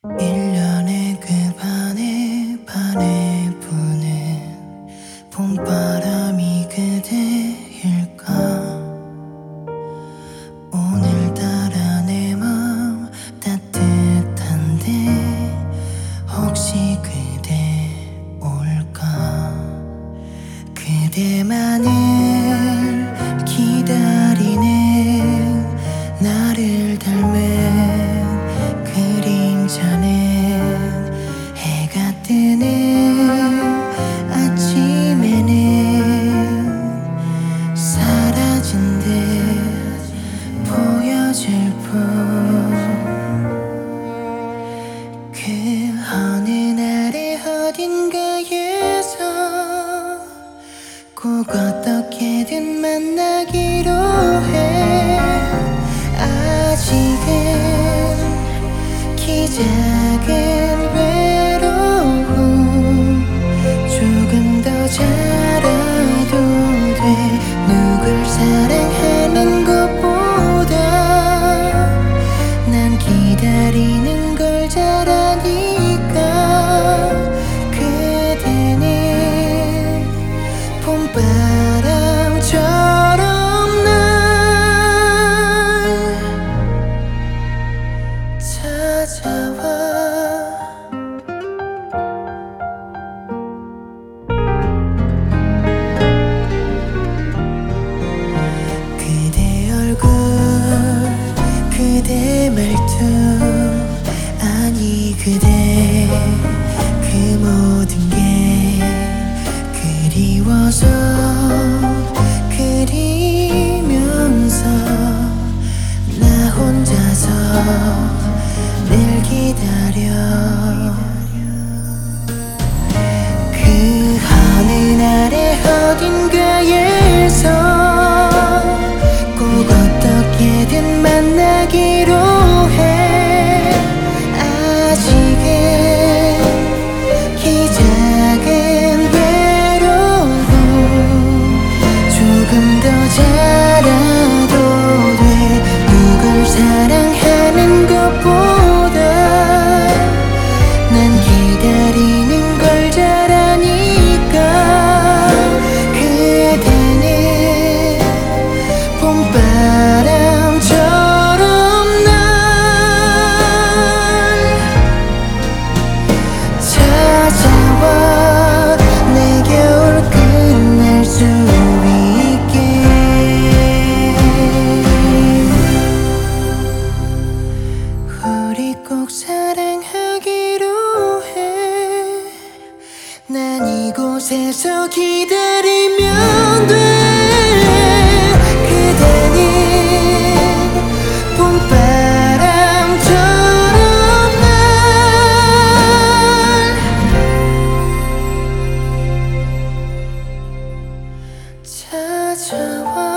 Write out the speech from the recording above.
1년의 그 반에 부는 봄바람이 그대일까. 오늘따라 내 마음 따뜻한데 혹시 그대 올까. 그대만을 기다리는 나를 닮은 그림자는 해가 뜨는 아침에는 사라진 듯 보여질 뿐. 그 어느 날의 어딘가에서 꼭 어떻게든 만나기로 해. 아직은 키 작은 외로움 조금 더 자라도 돼. 누굴 사랑하는 것보다 난 기다리는 걸 잘 아니까. 그대는 봄바람처럼 날 찾아와. 그대 얼굴 그대 말투 아니 그대 그 모든 게 그리워서 그리면서 나 혼자서 늘 기다려. 그 어느 날의 어딘가에서 꼭 어떻게든 만나기로 해. 아직은 키 작은 외로움 조금 더 자라도 돼. 누굴 사랑하는 것보다 난 기다리는 걸 잘 아니까. 그대는 봄바람처럼 날 찾아와. 내 겨울 끝날 수 있게. 우리 꼭 사랑하기로 해. 난 이곳에서 기다리면 돼. 그대는 봄바람처럼 날 찾아와.